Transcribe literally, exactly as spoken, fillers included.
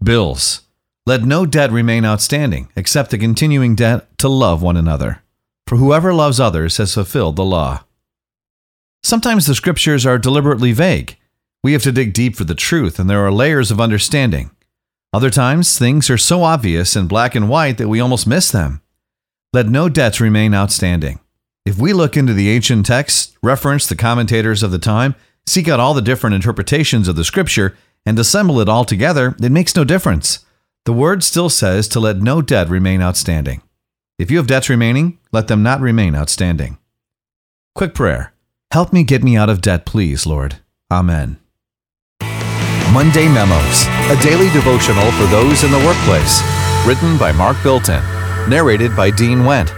Bills. Let no debt remain outstanding, except the continuing debt to love one another. For whoever loves others has fulfilled the law. Sometimes the scriptures are deliberately vague. We have to dig deep for the truth, and there are layers of understanding. Other times, things are so obvious in black and white that we almost miss them. Let no debts remain outstanding. If we look into the ancient texts, reference the commentators of the time, seek out all the different interpretations of the scripture, and assemble it all together, it makes no difference. The word still says to let no debt remain outstanding. If you have debts remaining, let them not remain outstanding. Quick prayer. Help me get me out of debt, please, Lord. Amen. Monday Memos, a daily devotional for those in the workplace. Written by Mark Bilton. Narrated by Dean Wendt.